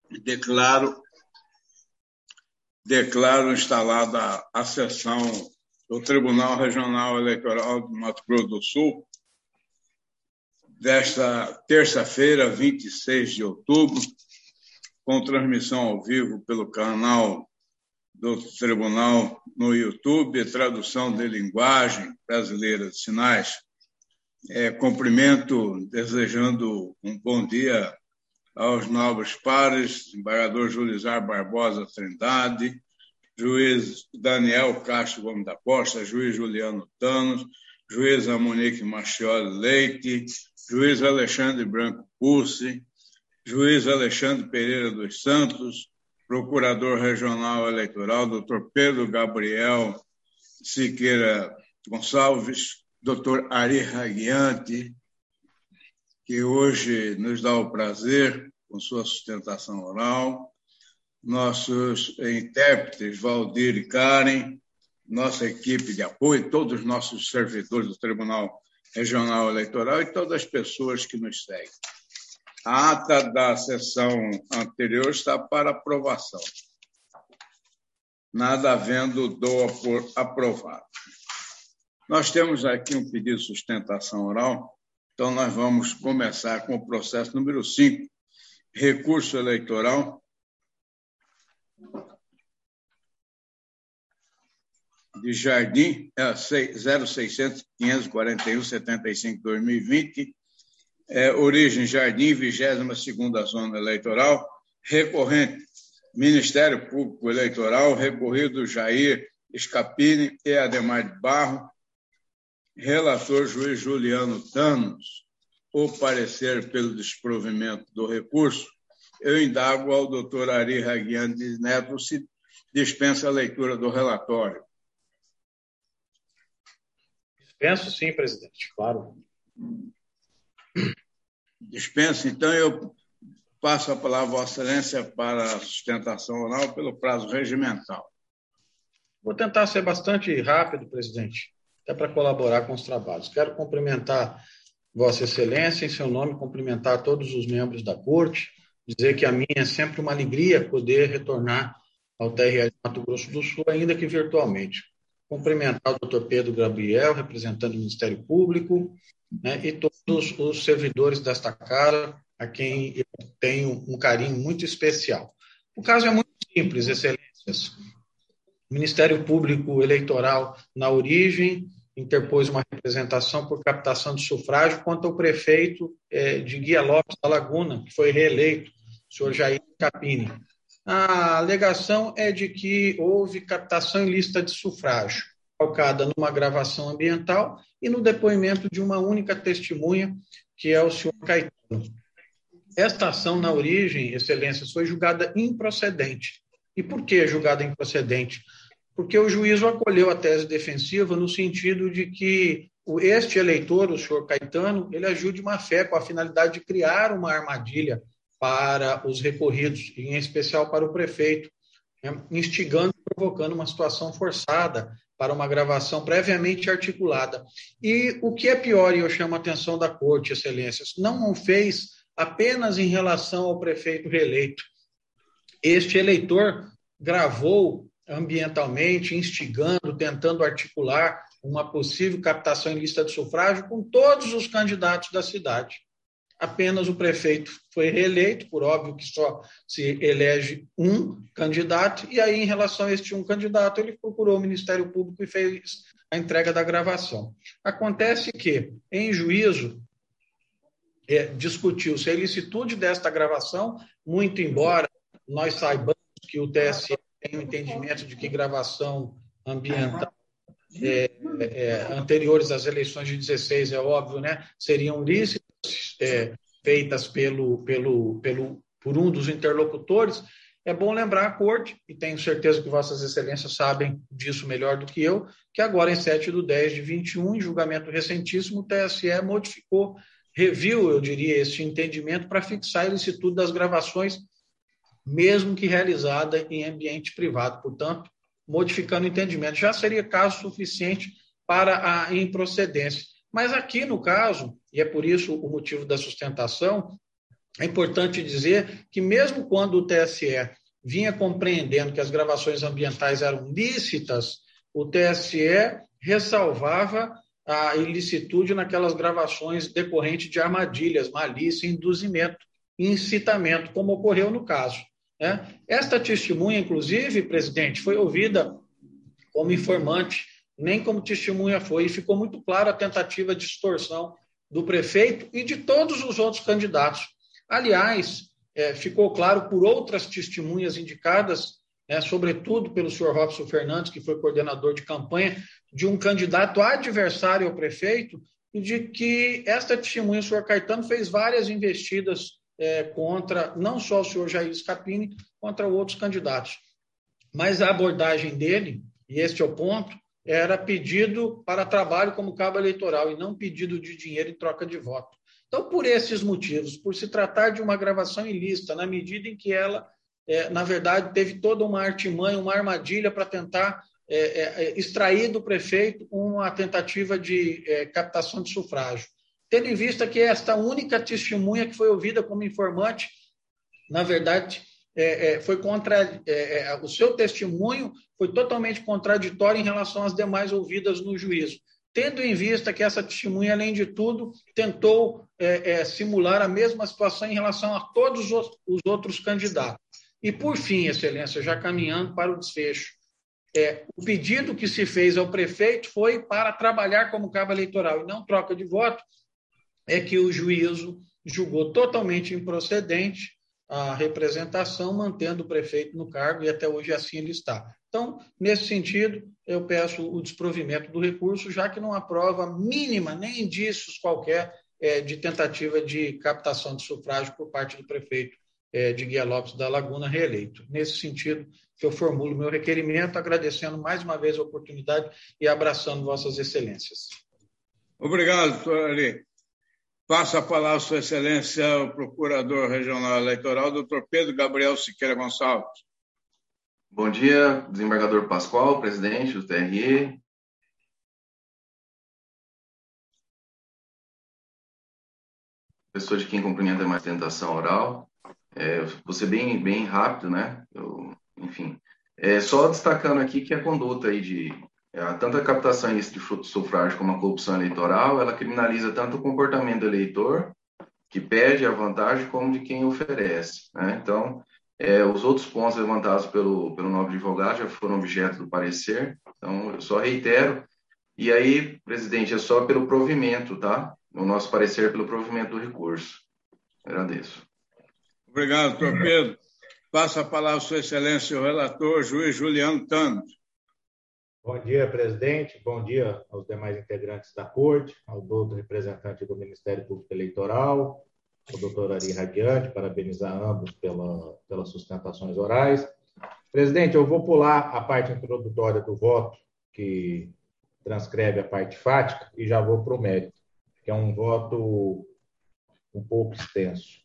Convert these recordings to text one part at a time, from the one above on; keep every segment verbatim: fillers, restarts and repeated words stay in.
Declaro, declaro instalada a sessão do Tribunal Regional Eleitoral do Mato Grosso do Sul, desta terça-feira, vinte e seis de outubro, com transmissão ao vivo pelo canal do Tribunal no YouTube, tradução de linguagem brasileira de sinais. É, cumprimento, desejando um bom dia aos nobres pares, desembargador Julizar Barbosa Trindade, juiz Daniel Castro Gomes da Costa, juiz Juliano Thanos, juiz Monique Machioli Leite, juiz Alexandre Branco Pussi, juiz Alexandre Pereira dos Santos, procurador regional eleitoral, doutor Pedro Gabriel Siqueira Gonçalves, doutor Ari Raguiante, que hoje nos dá o prazer com sua sustentação oral, nossos intérpretes, Valdir e Karen, nossa equipe de apoio, todos os nossos servidores do Tribunal Regional Eleitoral e todas as pessoas que nos seguem. A ata da sessão anterior está para aprovação. Nada havendo, dou por aprovado. Nós temos aqui um pedido de sustentação oral, então nós vamos começar com o processo número cinco, recurso eleitoral de Jardim, é, zero seiscentos, quinhentos e quarenta e um, setenta e cinco, dois mil e vinte, é, origem Jardim, vigésima segunda Zona Eleitoral, recorrente Ministério Público Eleitoral, recorrido Jair Scapini e Ademar de Barro, relator juiz Juliano Thanos, o parecer pelo desprovimento do recurso, eu indago ao doutor Ari Raguiante Neto se dispensa a leitura do relatório. Dispenso sim, presidente, claro. Dispensa, então eu passo a palavra a Vossa Excelência para a sustentação oral pelo prazo regimental. Vou tentar ser bastante rápido, presidente, até para colaborar com os trabalhos. Quero cumprimentar Vossa Excelência, em seu nome, cumprimentar todos os membros da Corte, dizer que a minha é sempre uma alegria poder retornar ao T R E Mato Grosso do Sul, ainda que virtualmente. Cumprimentar o doutor Pedro Gabriel, representante do Ministério Público, né, e todos os servidores desta casa, a quem eu tenho um carinho muito especial. O caso é muito simples, Excelências. O Ministério Público Eleitoral, na origem, interpôs uma representação por captação de sufrágio contra o prefeito eh, de Guia Lopes da Laguna, que foi reeleito, o senhor Jair Scapini. A alegação é de que houve captação ilícita de sufrágio, calcada numa gravação ambiental e no depoimento de uma única testemunha, que é o senhor Caetano. Esta ação, na origem, Excelências, foi julgada improcedente. E por que julgada improcedente? Porque o juízo acolheu a tese defensiva no sentido de que este eleitor, o senhor Caetano, ele agiu de má fé com a finalidade de criar uma armadilha para os recorridos, em especial para o prefeito, né, instigando e provocando uma situação forçada para uma gravação previamente articulada. E o que é pior, e eu chamo a atenção da Corte, Excelências, não o fez apenas em relação ao prefeito reeleito. Este eleitor gravou ambientalmente, instigando, tentando articular uma possível captação ilícita de sufrágio com todos os candidatos da cidade. Apenas o prefeito foi reeleito, por óbvio que só se elege um candidato, e aí, em relação a este um candidato, ele procurou o Ministério Público e fez a entrega da gravação. Acontece que, em juízo, é, discutiu-se a ilicitude desta gravação, muito embora nós saibamos que o T S E tem um entendimento de que gravação ambiental é, é, anteriores às eleições de dezesseis, é óbvio, né, seriam lícitas, é, feitas pelo, pelo, pelo, por um dos interlocutores. É bom lembrar a Corte, e tenho certeza que Vossas Excelências sabem disso melhor do que eu, que agora, em sete de dez de vinte e um, em julgamento recentíssimo, o T S E modificou, reviu, eu diria, este entendimento para fixar a ilicitude das gravações, mesmo que realizada em ambiente privado. Portanto, modificando o entendimento, já seria caso suficiente para a improcedência. Mas aqui, no caso, e é por isso o motivo da sustentação, É importante dizer que mesmo quando o T S E vinha compreendendo que as gravações ambientais eram lícitas, o T S E ressalvava a ilicitude naquelas gravações decorrentes de armadilhas, malícia, induzimento e incitamento, como ocorreu no caso. Né? Esta testemunha, inclusive, presidente, foi ouvida como informante, nem como testemunha foi, e ficou muito claro a tentativa de extorsão do prefeito e de todos os outros candidatos. Aliás, é, ficou claro por outras testemunhas indicadas, né, sobretudo pelo senhor Robson Fernandes, que foi coordenador de campanha, de um candidato adversário ao prefeito, e de que esta testemunha, o senhor Caetano, fez várias investidas é, contra, não só o senhor Jair Scapini, contra outros candidatos. Mas a abordagem dele, e este é o ponto, era pedido para trabalho como cabo eleitoral e não pedido de dinheiro em troca de voto. Então, por esses motivos, por se tratar de uma gravação ilícita, na medida em que ela, é, na verdade, teve toda uma artimanha, uma armadilha para tentar é, é, extrair do prefeito uma tentativa de é, captação de sufrágio. Tendo em vista que esta única testemunha que foi ouvida como informante, na verdade, é, é, foi contra, é, é, o seu testemunho foi totalmente contraditório em relação às demais ouvidas no juízo, tendo em vista que essa testemunha, além de tudo, tentou é, é, simular a mesma situação em relação a todos os, os outros candidatos. E, por fim, Excelência, já caminhando para o desfecho, é, o pedido que se fez ao prefeito foi para trabalhar como cabo eleitoral e não troca de voto, é que o juízo julgou totalmente improcedente a representação, mantendo o prefeito no cargo, e até hoje assim ele está. Então, nesse sentido, eu peço o desprovimento do recurso, já que não há prova mínima, nem indícios qualquer, é, de tentativa de captação de sufrágio por parte do prefeito é, de Guia Lopes da Laguna, reeleito. Nesse sentido, que eu formulo meu requerimento, agradecendo mais uma vez a oportunidade e abraçando vossas excelências. Obrigado, doutor Ari. Passa a palavra a Sua Excelência, o Procurador Regional Eleitoral, doutor Pedro Gabriel Siqueira Gonçalves. Bom dia, desembargador Pascoal, presidente do T R E. Pessoa de quem cumprimenta mais tentação oral. É, vou ser bem, bem rápido, né? Eu, enfim, é, só destacando aqui que a conduta aí de é, tanto a captação ilícita de sufrágio como a corrupção eleitoral, ela criminaliza tanto o comportamento do eleitor, que pede a vantagem, como de quem oferece, né? Então, é, os outros pontos levantados pelo, pelo nobre advogado já foram objeto do parecer, então eu só reitero. E aí, presidente, é só pelo provimento, tá? O nosso parecer é pelo provimento do recurso. Agradeço. Obrigado, doutor Pedro. Passa a palavra a Sua Excelência, o relator, juiz Juliano Thanos. Bom dia, presidente. Bom dia aos demais integrantes da Corte, ao doutor representante do Ministério Público Eleitoral, ao doutor Ari Radiante, parabenizar ambos pela, pelas sustentações orais. Presidente, eu vou pular a parte introdutória do voto, que transcreve a parte fática, e já vou para o mérito, que é um voto um pouco extenso.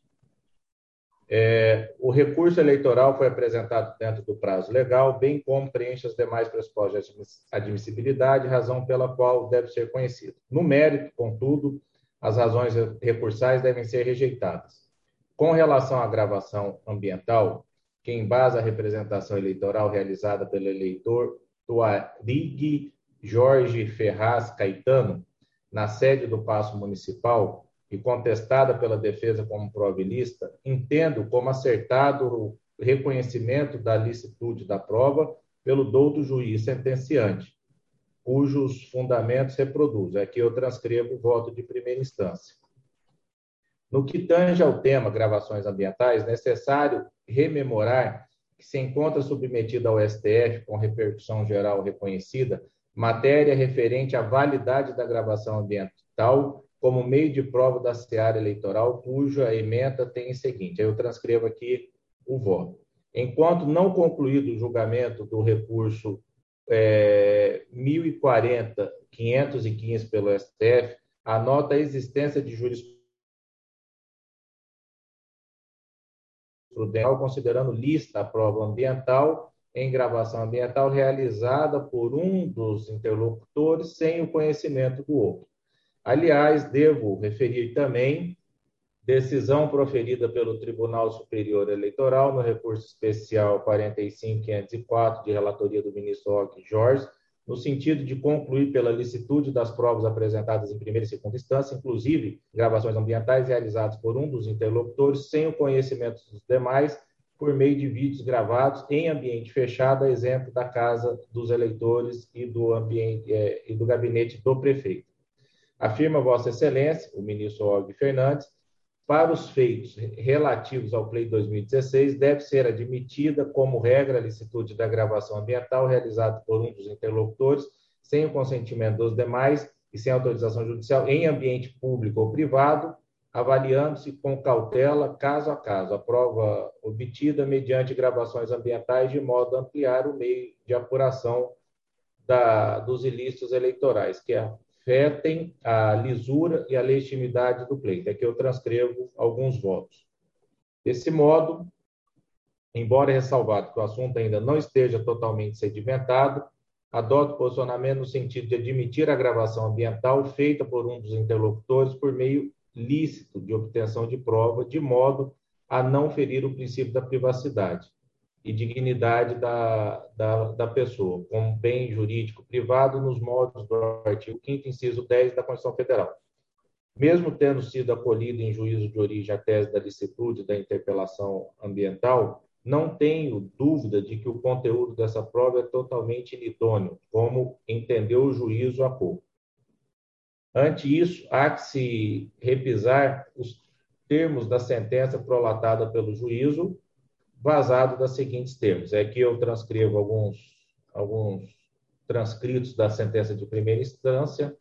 É, o recurso eleitoral foi apresentado dentro do prazo legal, bem como preenche as demais pressupostos de admissibilidade, razão pela qual deve ser conhecido. No mérito, contudo, as razões recursais devem ser rejeitadas. Com relação à gravação ambiental, que embasa a representação eleitoral realizada pelo eleitor Tuarig Jorge Ferraz Caetano, na sede do Paço Municipal, e contestada pela defesa como prova ilícita, entendo como acertado o reconhecimento da licitude da prova pelo douto juiz sentenciante, cujos fundamentos reproduz. Aqui eu transcrevo o voto de primeira instância. No que tange ao tema gravações ambientais, necessário rememorar que se encontra submetida ao S T F, com repercussão geral reconhecida, matéria referente à validade da gravação ambiental como meio de prova da seara eleitoral, cuja ementa tem em seguinte, aí eu transcrevo aqui o voto. Enquanto não concluído o julgamento do recurso é, mil e quarenta ponto quinhentos e quinze pelo S T F, anota a existência de jurisprudência considerando lista a prova ambiental em gravação ambiental realizada por um dos interlocutores sem o conhecimento do outro. Aliás, devo referir também decisão proferida pelo Tribunal Superior Eleitoral no recurso especial quarenta e cinco mil quinhentos e quatro, de relatoria do ministro Og Jorge, no sentido de concluir pela licitude das provas apresentadas em primeira e segunda instância, inclusive gravações ambientais realizadas por um dos interlocutores, sem o conhecimento dos demais, por meio de vídeos gravados em ambiente fechado, a exemplo da Casa dos Eleitores e do, ambiente, é, e do gabinete do prefeito. Afirma Vossa Excelência, o ministro Og Fernandes, para os feitos relativos ao pleito dois mil e dezesseis, deve ser admitida como regra a licitude da gravação ambiental realizada por um dos interlocutores, sem o consentimento dos demais e sem autorização judicial, em ambiente público ou privado, avaliando-se com cautela, caso a caso, a prova obtida mediante gravações ambientais, de modo a ampliar o meio de apuração da, dos ilícitos eleitorais, que afetem a lisura e a legitimidade do pleito. Aqui eu transcrevo alguns votos. Desse modo, embora ressalvado que o assunto ainda não esteja totalmente sedimentado, adoto posicionamento no sentido de admitir a gravação ambiental feita por um dos interlocutores por meio lícito de obtenção de prova, de modo a não ferir o princípio da privacidade e dignidade da, da, da pessoa, como bem jurídico privado, nos moldes do artigo quinto, inciso dez da Constituição Federal. Mesmo tendo sido acolhido em juízo de origem a tese da licitude da interpelação ambiental, não tenho dúvida de que o conteúdo dessa prova é totalmente inidôneo, como entendeu o juízo há pouco. Ante isso, há que se revisar os termos da sentença prolatada pelo juízo, vazado das seguintes termos. É que eu transcrevo alguns, alguns transcritos da sentença de primeira instância.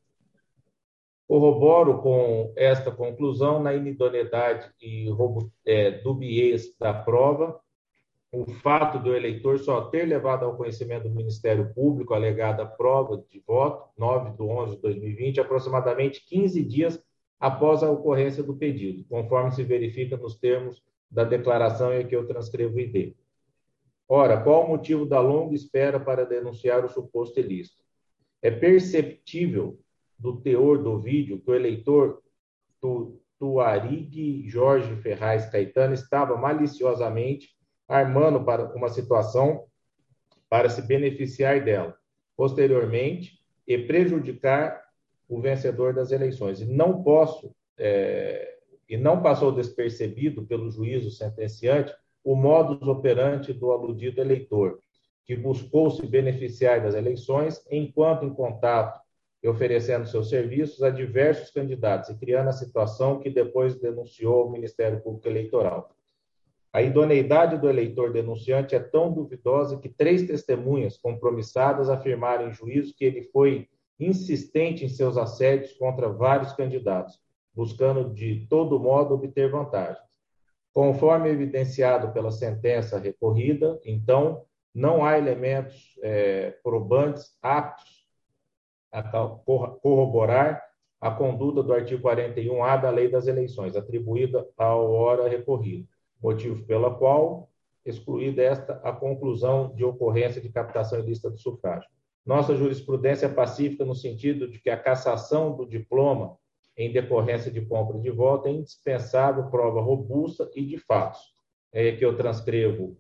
Corroboro com esta conclusão na inidoneidade e é, dubiez da prova, o fato do eleitor só ter levado ao conhecimento do Ministério Público a alegada prova de voto, nove de onze de dois mil e vinte, aproximadamente quinze dias após a ocorrência do pedido, conforme se verifica nos termos da declaração em que eu transcrevo o I D. Ora, qual o motivo da longa espera para denunciar o suposto ilícito? É perceptível do teor do vídeo que o eleitor tu, Tuarig Jorge Ferraz Caetano estava maliciosamente armando para uma situação para se beneficiar dela, posteriormente, e prejudicar o vencedor das eleições. E não posso, é, e não passou despercebido pelo juízo sentenciante o modus operandi do aludido eleitor, que buscou se beneficiar das eleições enquanto em contato e oferecendo seus serviços a diversos candidatos e criando a situação que depois denunciou ao Ministério Público Eleitoral. A idoneidade do eleitor denunciante é tão duvidosa que três testemunhas compromissadas afirmaram em juízo que ele foi insistente em seus assédios contra vários candidatos, buscando de todo modo obter vantagens. Conforme evidenciado pela sentença recorrida, então, não há elementos é, probantes aptos a corroborar a conduta do artigo quarenta e um A da Lei das Eleições, atribuída ao ora recorrido, motivo pela qual excluída esta a conclusão de ocorrência de captação ilícita do sufrágio. Nossa jurisprudência é pacífica no sentido de que a cassação do diploma em decorrência de compra de voto é indispensável prova robusta e de fatos. É que eu transcrevo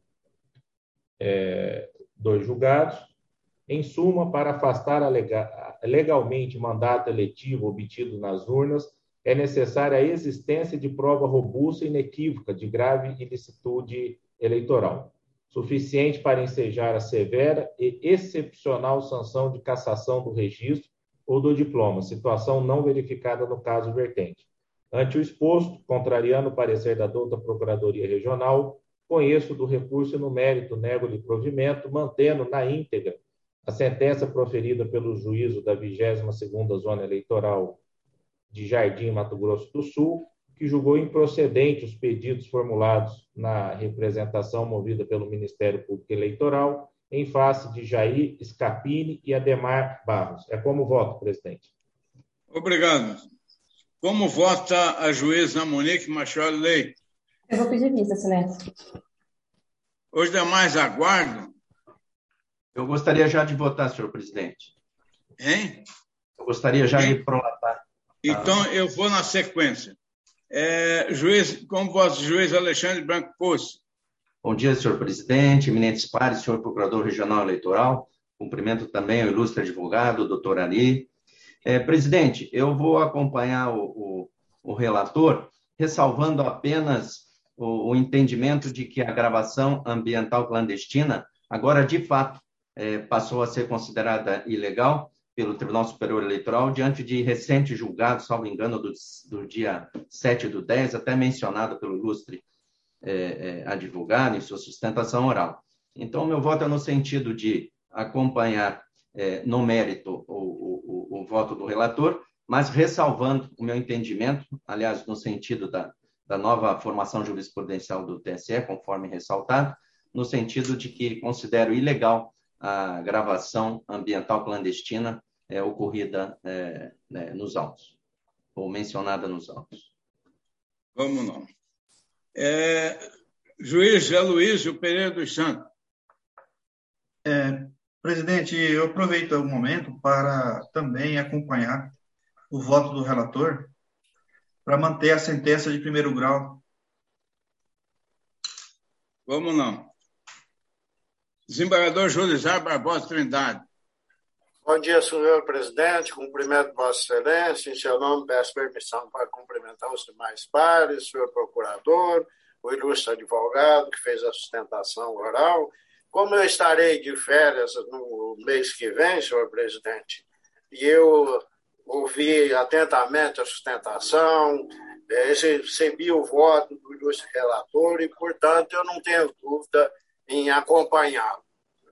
é, dois julgados. Em suma, para afastar a lega, legalmente mandato eletivo obtido nas urnas, é necessária a existência de prova robusta e inequívoca de grave ilicitude eleitoral, suficiente para ensejar a severa e excepcional sanção de cassação do registro ou do diploma, situação não verificada no caso vertente. Ante o exposto, contrariando o parecer da douta Procuradoria Regional, conheço do recurso e no mérito nego-lhe provimento, mantendo na íntegra a sentença proferida pelo juízo da vigésima segunda Zona Eleitoral de Jardim, Mato Grosso do Sul, que julgou improcedente os pedidos formulados na representação movida pelo Ministério Público Eleitoral em face de Jair Scapini e Ademar Barros. É como voto, presidente. Obrigado. Como vota a juíza Monique Machado Leite? Eu vou pedir vista, excelência. Os demais aguardam? Eu gostaria já de votar, senhor presidente. Hein? Eu gostaria já Hein? de prolatar. Então, eu vou na sequência. É, juiz, como vosso juiz Alexandre Branco Poço. Bom dia, senhor presidente, eminentes pares, senhor procurador regional eleitoral. Cumprimento também o ilustre advogado, doutor Ari. É, presidente, eu vou acompanhar o, o, o relator, ressalvando apenas o, o entendimento de que a gravação ambiental clandestina, agora, de fato, é, passou a ser considerada ilegal pelo Tribunal Superior Eleitoral, diante de recente julgado, salvo engano, do, do dia sete do dez, até mencionado pelo ilustre é, é, advogado em sua sustentação oral. Então, meu voto é no sentido de acompanhar é, no mérito o, o, o, o voto do relator, mas ressalvando o meu entendimento, aliás, no sentido da, da nova formação jurisprudencial do T S E, conforme ressaltado, no sentido de que considero ilegal a gravação ambiental clandestina é, ocorrida é, né, nos autos, ou mencionada nos autos. Vamos não. É, juiz Aloysio Pereira dos Santos. É, presidente, eu aproveito o momento para também acompanhar o voto do relator para manter a sentença de primeiro grau. Vamos não. Desembargador Julizar Barbosa Trindade. Bom dia, senhor presidente. Cumprimento Vossa Excelência. Em seu nome, peço permissão para cumprimentar os demais pares, senhor procurador, o ilustre advogado que fez a sustentação oral. Como eu estarei de férias no mês que vem, senhor presidente, e eu ouvi atentamente a sustentação, recebi o voto do ilustre relator e, portanto, eu não tenho dúvida em acompanhá-lo.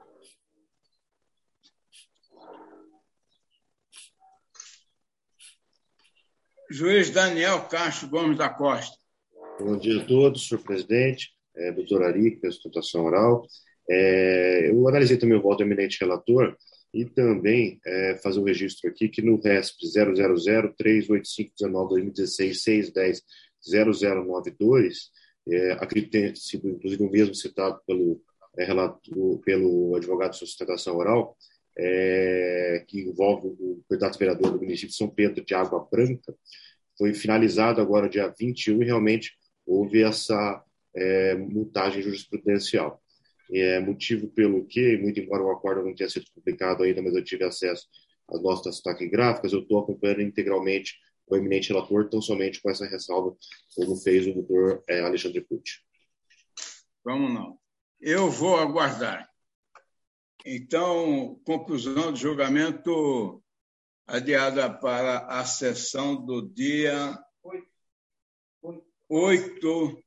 Juiz Daniel Castro Gomes da Costa. Bom dia a todos, senhor presidente, é, doutor Ari, que é a sustentação oral. É, eu analisei também o voto do eminente relator e também é, fazer um registro aqui que no R E S P zero zero zero, três oito cinco, um nove, dois mil e dezesseis, seis dez, zero zero nove dois, é, acredito ter sido inclusive o mesmo citado pelo, é, relator, pelo advogado de sustentação oral, é, que envolve o candidato vereador do município de São Pedro de Água Branca, foi finalizado agora dia vinte e um e realmente houve essa é, multagem jurisprudencial. É motivo pelo que, muito embora o acordo não tenha sido publicado ainda, mas eu tive acesso às nossas taquigráficas, eu estou acompanhando integralmente o eminente relator, tão somente com essa ressalva, como fez o doutor é, Alexandre Pucci. Vamos não. Eu vou aguardar. Então, conclusão do julgamento adiada para a sessão do dia oito.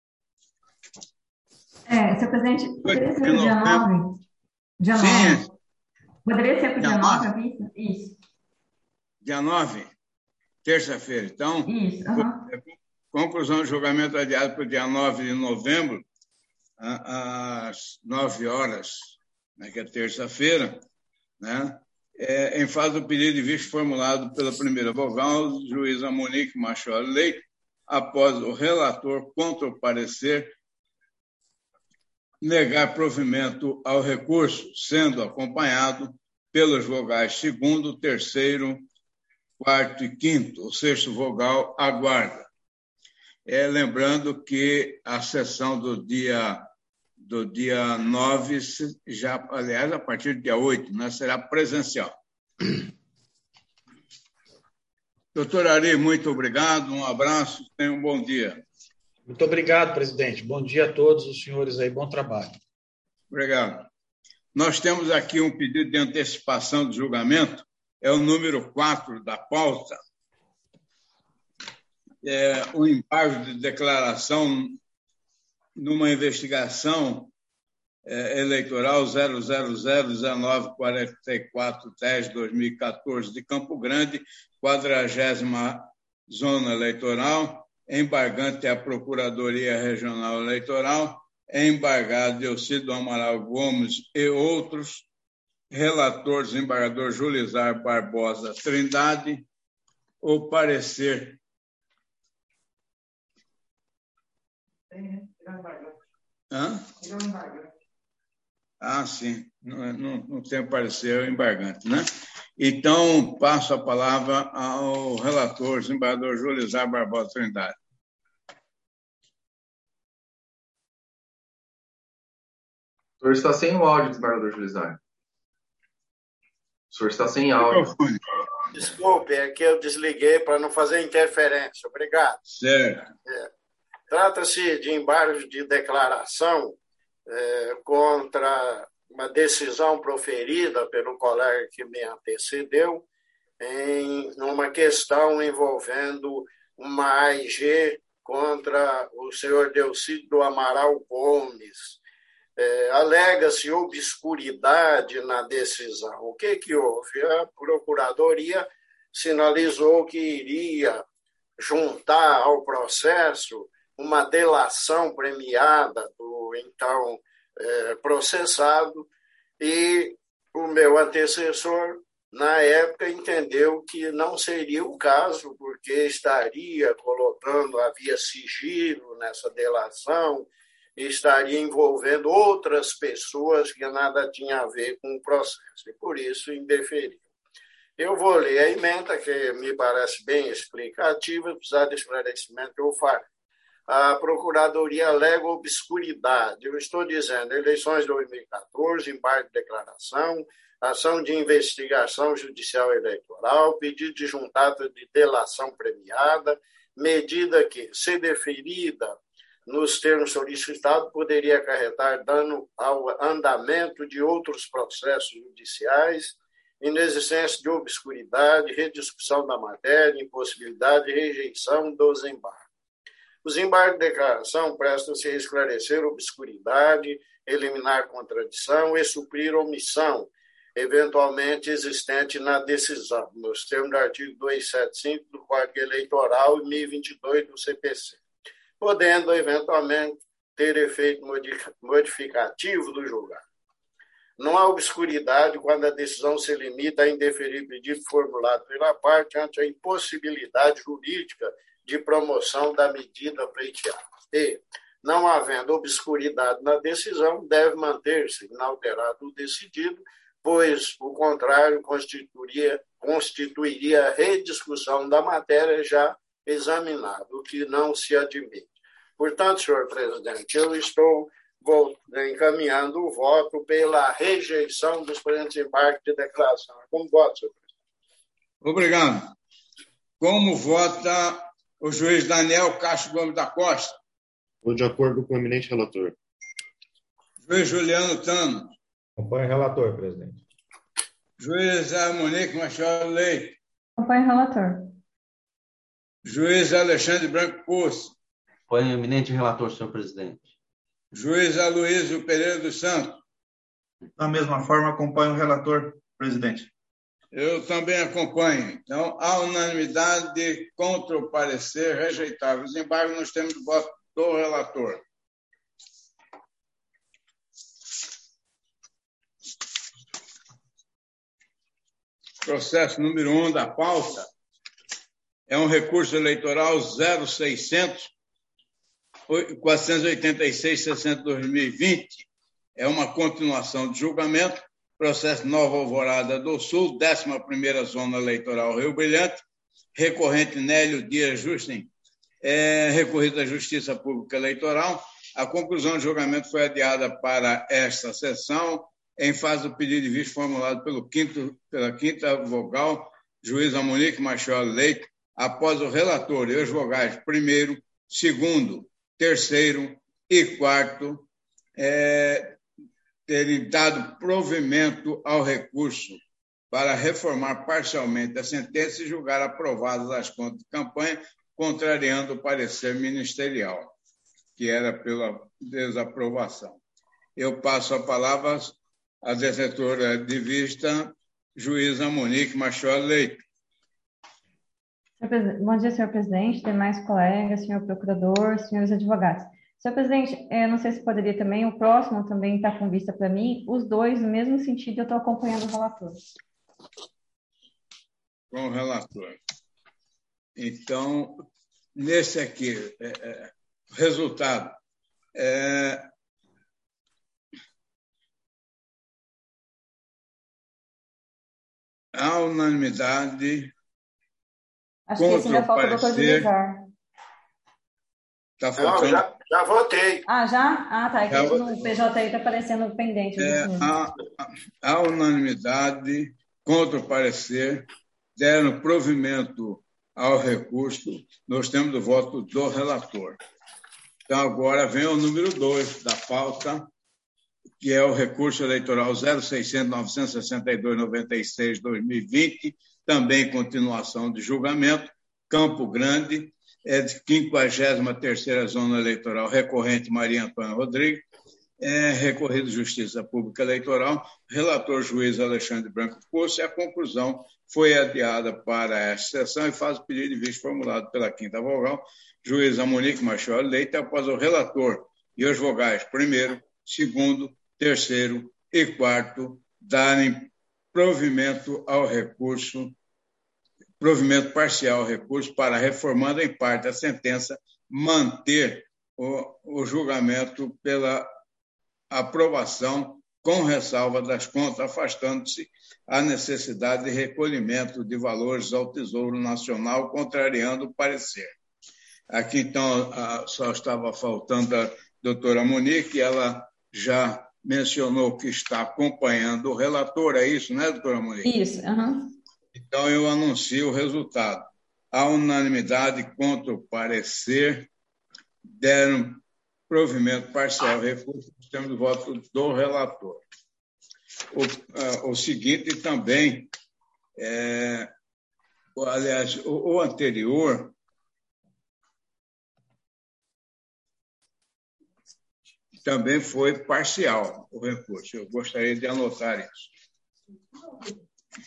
É, senhor presidente, poderia ser para o dia nove? Dia nove. Poderia ser para o dia nove a vista? Isso. Dia nove? Terça-feira. Então, Isso. Uhum. Conclusão do julgamento adiado para o dia nove de novembro, às nove horas, né, que é terça-feira, né? É, em face do pedido de vista formulado pela primeira vogal, juíza Monique Machado Leite, após o relator, contra o parecer, negar provimento ao recurso, sendo acompanhado pelos vogais segundo, terceiro, quarto e quinto. O sexto vogal aguarda. É, lembrando que a sessão do dia, do dia nove, já, aliás, a partir do dia oito, né, será presencial. Doutor Ari, muito obrigado, um abraço, tenha um bom dia. Muito obrigado, presidente. Bom dia a todos os senhores aí, bom trabalho. Obrigado. Nós temos aqui um pedido de antecipação de julgamento, é o número quatro da pauta, é o embargo de declaração numa investigação é, eleitoral zero zero zero, dezenove, quarenta e quatro, dez, dois mil e quatorze de Campo Grande, quadragésima zona eleitoral, embargante é a Procuradoria Regional Eleitoral, embargado Eucídio Amaral Gomes e outros, relator, desembargador Julizar Barbosa Trindade, o parecer. Hã? Ah, sim, não, não, não tem parecer, é o embargante, né? Então, passo a palavra ao relator, desembargador Julizar Barbosa Trindade. O senhor está sem o áudio, desembargador Julizar. O senhor está sem áudio. Desculpe, é que eu desliguei para não fazer interferência. Obrigado. Certo. É. Trata-se de embargo de declaração é, contra uma decisão proferida pelo colega que me antecedeu em uma questão envolvendo uma A I G contra o senhor Delcídio Amaral Gomes. É, alega-se obscuridade na decisão. O que, que houve? A Procuradoria sinalizou que iria juntar ao processo uma delação premiada do então é, processado, e o meu antecessor, na época, entendeu que não seria o caso, porque estaria colocando, havia sigilo nessa delação, estaria envolvendo outras pessoas que nada tinha a ver com o processo, e por isso indeferiu. Eu vou ler a emenda, que me parece bem explicativa, precisar de esclarecimento eu farei. A Procuradoria alega obscuridade. Eu estou dizendo, eleições de dois mil e quatorze, embargo de declaração, ação de investigação judicial eleitoral, pedido de juntada de delação premiada, medida que, se deferida nos termos solicitados, poderia acarretar dano ao andamento de outros processos judiciais, inexistência de obscuridade, rediscussão da matéria, impossibilidade de rejeição dos embargos. Os embargos de declaração prestam-se a esclarecer obscuridade, eliminar contradição e suprir omissão, eventualmente existente na decisão, nos termos do artigo duzentos e setenta e cinco do Código Eleitoral e mil e vinte e dois do C P C, podendo, eventualmente, ter efeito modificativo do julgado. Não há obscuridade quando a decisão se limita a indeferir pedido formulado pela parte ante a impossibilidade jurídica de promoção da medida pleiteada. E, não havendo obscuridade na decisão, deve manter-se inalterado o decidido, pois, o contrário, constituiria, constituiria rediscussão da matéria já examinada, o que não se admite. Portanto, senhor presidente, eu estou encaminhando o voto pela rejeição dos presentes embargos de declaração. Como voto, senhor presidente? Obrigado. Como vota o juiz Daniel Castro Gomes da Costa? Estou de acordo com o eminente relator. Juiz Juliano Tano. Acompanho o relator, presidente. Juiz Monique Machado Leite. Acompanho o relator. Juiz Alexandre Branco Poço. Acompanho o eminente relator, senhor presidente. Juiz Aloysio Pereira dos Santos. Da mesma forma, acompanho o relator, presidente. Eu também acompanho. Então, a unanimidade contra o parecer rejeitável. Os embargos, nós temos o voto do relator. Processo número um da pauta é um recurso eleitoral zero seiscentos, quatrocentos e oitenta e seis, sessenta, dois mil e vinte. É uma continuação de julgamento. Processo Nova Alvorada do Sul, décima primeira Zona Eleitoral Rio Brilhante, recorrente Nélio Dias Justin, é, recorrido à Justiça Pública Eleitoral. A conclusão do julgamento foi adiada para esta sessão, em face do pedido de vista formulado pelo quinto, pela quinta vogal, juíza Monique Machado Leite, após o relator e os vogais primeiro, segundo, terceiro e quarto é, terem dado provimento ao recurso para reformar parcialmente a sentença e julgar aprovadas as contas de campanha, contrariando o parecer ministerial, que era pela desaprovação. Eu passo a palavra à detentora de vista, juíza Monique Machado Leite. Bom dia, senhor presidente, demais colegas, senhor procurador, senhores advogados. Senhor presidente, eu não sei se poderia também, o próximo também está com vista para mim, os dois no mesmo sentido, eu estou acompanhando o relator. Com o relator. Então, nesse aqui, é, é, resultado, é, a unanimidade Acho que esse ainda falta o doutor Julizar. Está faltando. Já votei. Ah, já? Ah, tá. É que Já no P J I está aparecendo pendente. É, a, a unanimidade, contra o parecer, deram provimento ao recurso. Nós temos o voto do relator. Então, agora vem o número dois da pauta, que é o recurso eleitoral zero seiscentos, novecentos e sessenta e dois, noventa e seis, dois mil e vinte, também continuação de julgamento, Campo Grande, é de quinquagésima terceira Zona Eleitoral, recorrente Maria Antônia Rodrigues, é recorrido Justiça Pública Eleitoral, relator juiz Alexandre Branco Poço, e a conclusão foi adiada para esta sessão e faz o pedido de vista formulado pela quinta vogal, juíza Monique Machado Leite, após o relator e os vogais primeiro, segundo, terceiro e quarto darem provimento ao recurso, provimento parcial ao recurso para, reformando em parte a sentença, manter o, o julgamento pela aprovação com ressalva das contas, afastando-se a necessidade de recolhimento de valores ao Tesouro Nacional, contrariando o parecer. Aqui, então, só estava faltando a doutora Monique, ela já mencionou que está acompanhando o relator, é isso, né, doutora Monique? Isso, aham. Uhum. Então, eu anuncio o resultado. A unanimidade contra o parecer deram provimento parcial ao recurso, temos o voto do relator. O, uh, o seguinte também, é, aliás, o, o anterior, também foi parcial o recurso. Eu gostaria de anotar isso.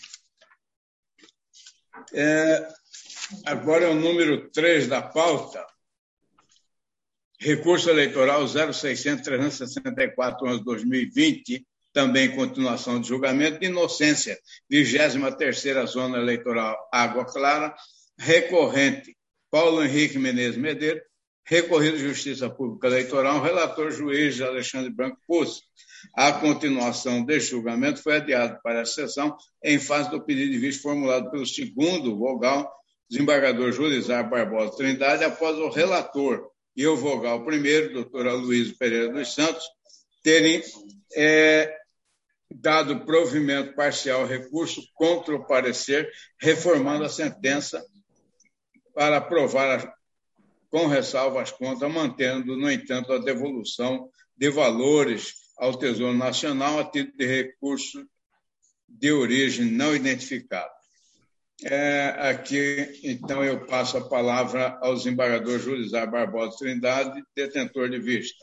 É, agora é o número três da pauta. Recurso eleitoral zero seiscentos, trezentos e sessenta e quatro, onze, dois mil e vinte, também continuação de julgamento de inocência, vigésima terceira Zona Eleitoral Água Clara, recorrente Paulo Henrique Menezes Medeiros, recorrido Justiça Pública Eleitoral, relator juiz Alexandre Branco Poço. A continuação deste julgamento foi adiado para a sessão em face do pedido de vista formulado pelo segundo vogal, desembargador Julizar Barbosa Trindade, após o relator e o vogal primeiro, doutor Aloysio Pereira dos Santos, terem é, dado provimento parcial ao recurso contra o parecer, reformando a sentença para aprovar com ressalva as contas, mantendo, no entanto, a devolução de valores ao Tesouro Nacional a título de recurso de origem não identificada. É, aqui, então, eu passo a palavra ao desembargador Julizar Barbosa Trindade, detentor de vista.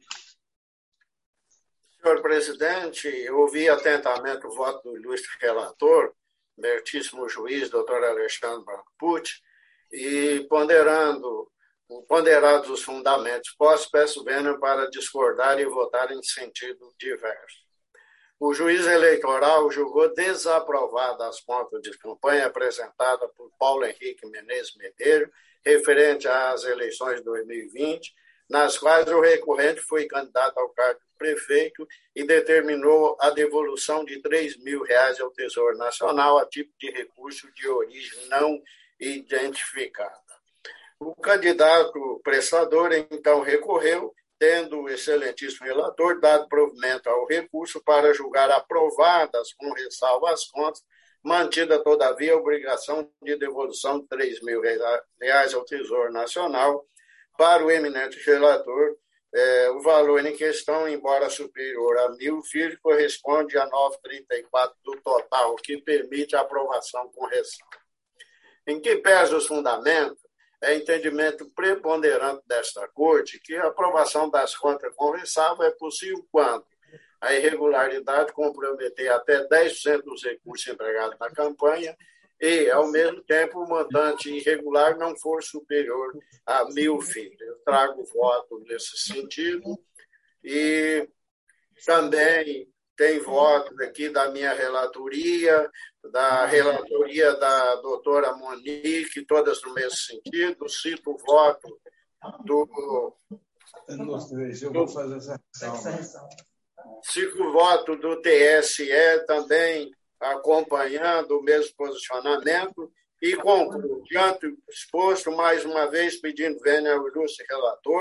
Senhor presidente, eu ouvi atentamente o voto do ilustre relator, meritíssimo juiz, doutor Alexandre Branco Pucci, e ponderando, ponderados os fundamentos postos, peço vênia para discordar e votar em sentido diverso. O juiz eleitoral julgou desaprovadas as contas de campanha apresentadas por Paulo Henrique Menezes Medeiros, referente às eleições de dois mil e vinte, nas quais o recorrente foi candidato ao cargo de prefeito e determinou a devolução de três mil reais ao Tesouro Nacional a tipo de recurso de origem não identificada. O candidato prestador, então, recorreu, tendo o excelentíssimo relator dado provimento ao recurso para julgar aprovadas com ressalva às contas, mantida, todavia, a obrigação de devolução de três mil reais ao Tesouro Nacional. Para o eminente relator, eh, o valor em questão, embora superior a mil filhos, corresponde a novecentos e trinta e quatro do total, o que permite a aprovação com ressalva. Em que pese os fundamentos, é entendimento preponderante desta Corte que a aprovação das contas com ressalva é possível quando a irregularidade comprometer até dez por cento dos recursos empregados na campanha e, ao mesmo tempo, o montante irregular não for superior a mil filhos. Eu trago voto nesse sentido e também tem votos aqui da minha relatoria, da relatoria da doutora Monique, todas no mesmo sentido. Cito o voto do... Eu vou fazer essa ressalva. Cito o voto do T S E também acompanhando o mesmo posicionamento e concluo, diante do exposto, mais uma vez pedindo vênia ao ilustre relator,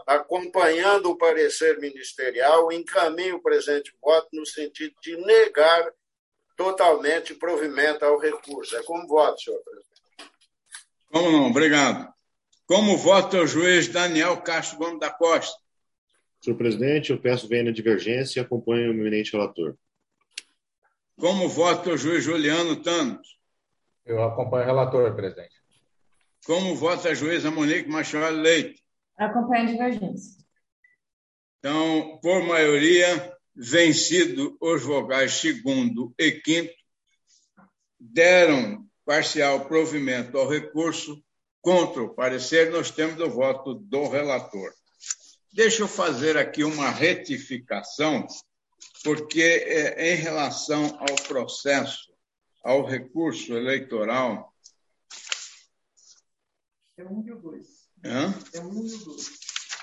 acompanhando o parecer ministerial, encaminho o presente voto no sentido de negar totalmente provimento ao recurso. É como voto, senhor presidente. Como não? Obrigado. Como vota o juiz Daniel Castro Gomes da Costa? Senhor presidente, eu peço venha na divergência e acompanho o eminente relator. Como vota o juiz Juliano Thanos? Eu acompanho o relator, presidente. Como vota a juíza Monique Machado Leite? Acompanho a divergência. Então, por maioria, vencido os vogais segundo e quinto, deram parcial provimento ao recurso. Contra o parecer, nós temos o voto do relator. Deixa eu fazer aqui uma retificação, porque é, em relação ao processo, ao recurso eleitoral... É um e o dois. Hã? É um e o dois.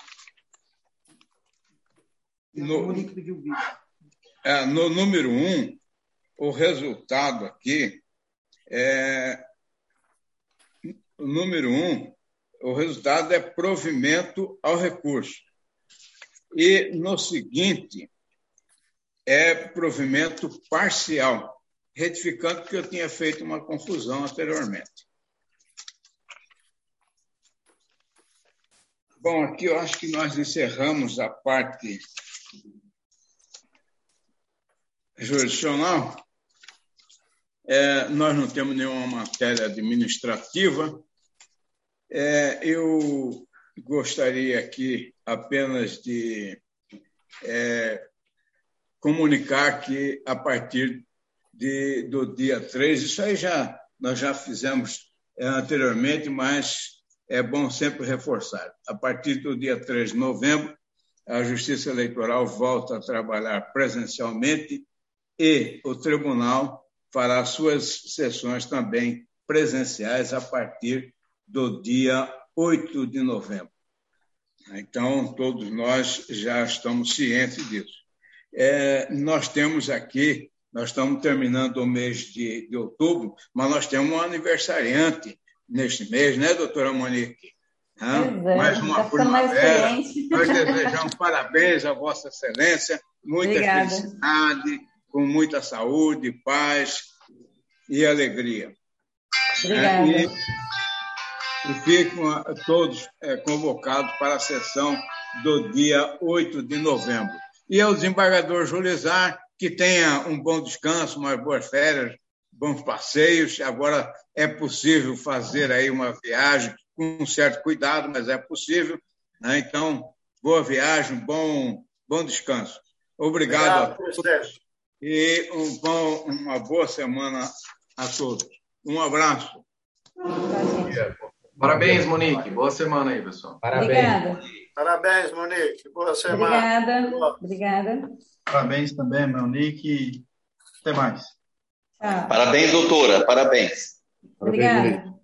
No, é, no número um, o resultado aqui é... O número um, o resultado é provimento ao recurso. E no seguinte, é provimento parcial, retificando que eu tinha feito uma confusão anteriormente. Bom, aqui eu acho que nós encerramos a parte jurisdicional. É, nós não temos nenhuma matéria administrativa. É, eu gostaria aqui apenas de é, comunicar que, a partir de, do dia três, isso aí já, nós já fizemos é, anteriormente, mas é bom sempre reforçar. A partir do dia três de novembro, a Justiça Eleitoral volta a trabalhar presencialmente e o Tribunal fará suas sessões também presenciais a partir do dia oito de novembro. Então, todos nós já estamos cientes disso. É, nós temos aqui, nós estamos terminando o mês de, de outubro, mas nós temos um aniversariante neste mês, né, doutora Monique? É, mais uma tá primavera. Nós desejamos parabéns à Vossa Excelência, muita Obrigada. felicidade, com muita saúde, paz e alegria. Obrigada. É, e, e ficam todos é, convocados para a sessão do dia oito de novembro. E ao desembargador Julizar, que tenha um bom descanso, umas boas férias, bons passeios. Agora é possível fazer aí uma viagem com um certo cuidado, mas é possível, né? Então, boa viagem, bom, bom descanso. Obrigado, Obrigado a todos e um bom, uma boa semana a todos. Um abraço. Parabéns, Monique. Boa semana aí, pessoal. Parabéns. Obrigada. Parabéns, Monique. Boa semana. Obrigada. Obrigada. Parabéns também, Monique. Até mais. Tchau. Parabéns, doutora. Parabéns. Obrigada.